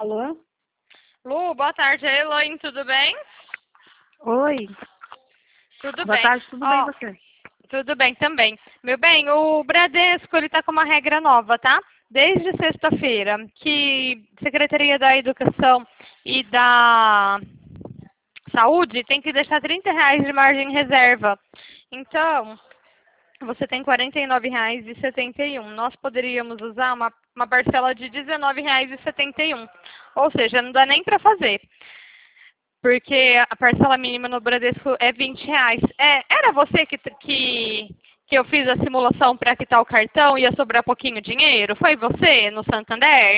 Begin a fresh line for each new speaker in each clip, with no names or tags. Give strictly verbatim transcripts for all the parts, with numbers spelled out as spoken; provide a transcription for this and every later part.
Alô?
Lu, boa tarde. Oi, Eloine, tudo bem?
Oi.
Tudo
Boa
bem.
tarde, tudo bem
Ó,
você?
tudo bem também. Meu bem, o Bradesco, ele tá com uma regra nova, tá? Desde sexta-feira, que Secretaria da Educação e da Saúde tem que deixar trinta reais de margem em reserva. Então, você tem quarenta e nove reais e setenta e um. Nós poderíamos usar uma, uma parcela de dezenove reais e setenta e um. Ou seja, não dá nem para fazer. Porque a parcela mínima no Bradesco é vinte reais. É, era você que, que, que eu fiz a simulação para quitar o cartão e ia sobrar pouquinho dinheiro? Foi você no Santander?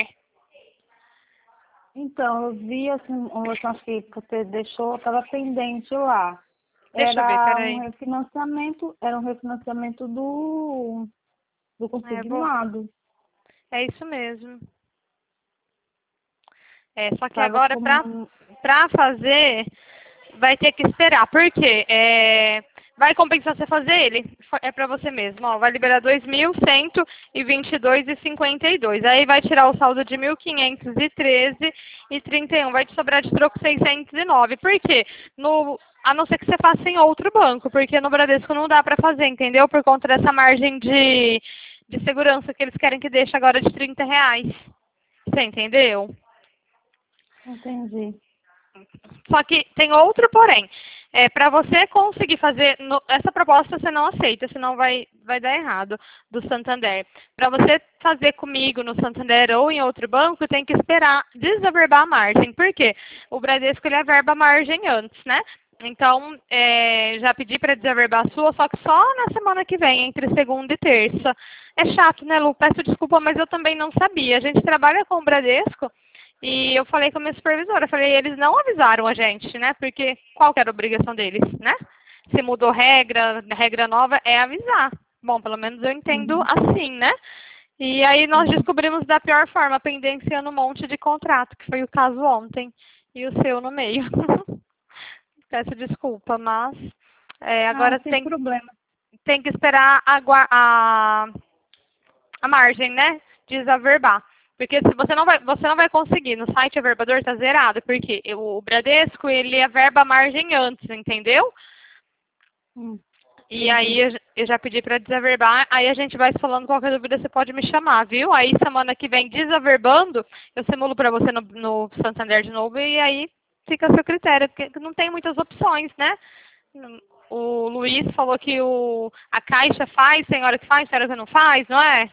Então, eu vi assim, um último que você deixou, estava pendente lá.
Deixa eu ver,
Era um
peraí.
refinanciamento, era um refinanciamento do, do
É, vou,
consignado.
é isso mesmo. É, só que
Estava
agora para
como.
para fazer vai ter que esperar. Por quê? É, vai compensar você fazer ele? É para você mesmo. Ó, vai liberar dois mil cento e vinte e dois vírgula cinquenta e dois. Aí vai tirar o saldo de mil quinhentos e treze vírgula trinta e um. Vai te sobrar de troco seiscentos e nove. Por quê? No, a não ser que você faça em outro banco, porque no Bradesco não dá para fazer, entendeu? Por conta dessa margem de, de segurança que eles querem que deixe agora de trinta reais. Você entendeu?
Entendi.
Só que tem outro porém. É, para você conseguir fazer no, essa proposta, você não aceita, senão vai, vai dar errado do Santander. Para você fazer comigo no Santander ou em outro banco, tem que esperar desaverbar a margem. Por quê? O Bradesco ele averba a margem antes, né? Então, é, já pedi para desaverbar a sua, só que só na semana que vem, entre segunda e terça. É chato, né, Lu? Peço desculpa, mas eu também não sabia. A gente trabalha com o Bradesco. E eu falei com a minha supervisora, eu falei, eles não avisaram a gente, né? Porque qual que era a obrigação deles, né? Se mudou regra, regra nova, é avisar. Bom, pelo menos eu entendo
Uhum.
assim, né? E aí nós
Uhum.
descobrimos da pior forma, pendenciando um monte de contrato, que foi o caso ontem, e o seu no meio. Peço desculpa, mas é,
Ah,
agora
sem
tem,
problema.
tem que esperar a, gua- a, a margem, né? Desaverbar. Porque se você não vai, você não vai conseguir, no site averbador está zerado, porque o Bradesco, ele averba a margem antes, entendeu?
Hum,
E aí
entendi.
eu, eu já pedi para desaverbar, aí a gente vai se falando, qualquer dúvida você pode me chamar, viu? Aí semana que vem, desaverbando, eu simulo para você no, no Santander de novo e aí fica a seu critério, porque não tem muitas opções, né? O Luiz falou que o, a Caixa faz, tem hora que faz, tem hora que não faz, não é?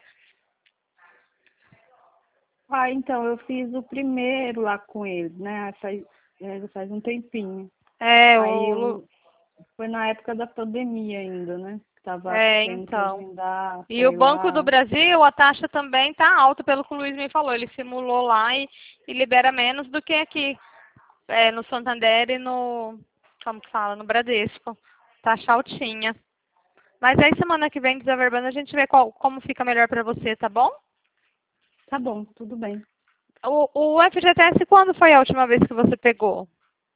Ah, então, eu fiz o primeiro lá com ele, né? Faz, é, faz um tempinho.
É,
Aí
o, Lu-
eu Foi na época da pandemia ainda, né? Tava
é,
tendo que
então.
agendar
E
pra
o
ir
Banco do
lá.
Brasil, a taxa também está alta, pelo que o Luiz me falou. Ele simulou lá e, e libera menos do que aqui, é, no Santander e no, como que fala, no Bradesco. Taxa altinha. Mas aí semana que vem, desaverbando, a gente vê qual, como fica melhor para você, tá bom?
Tá bom, tudo bem.
O, o F G T S, quando foi a última vez que você pegou?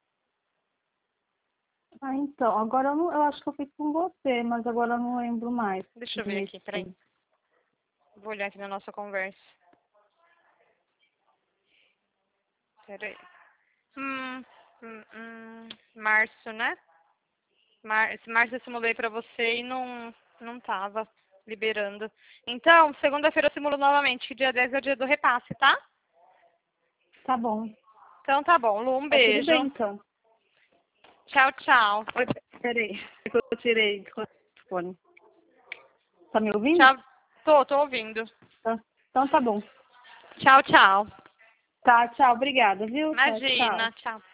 Ah, então, agora eu, não, eu acho que eu fiz com você, mas agora eu não lembro mais.
Deixa eu
De
ver
mês
aqui, peraí.
sim.
Vou olhar aqui na nossa conversa. Peraí. Hum, hum, hum, março, né? Mar esse março eu simulei pra você e não, não tava liberando. Então, segunda-feira eu simulo novamente, que dia dez é o dia do repasse, tá?
Tá bom.
Então tá bom, Lu, um
Tá tudo bem,
beijo.
então.
Tchau, tchau.
Oi, peraí. É que eu tirei do telefone. Tá me ouvindo?
Tchau. Tô, tô ouvindo.
Tá. Então tá bom.
Tchau, tchau.
Tá, tchau, obrigada, viu? Tchau, tchau.
Imagina, tchau.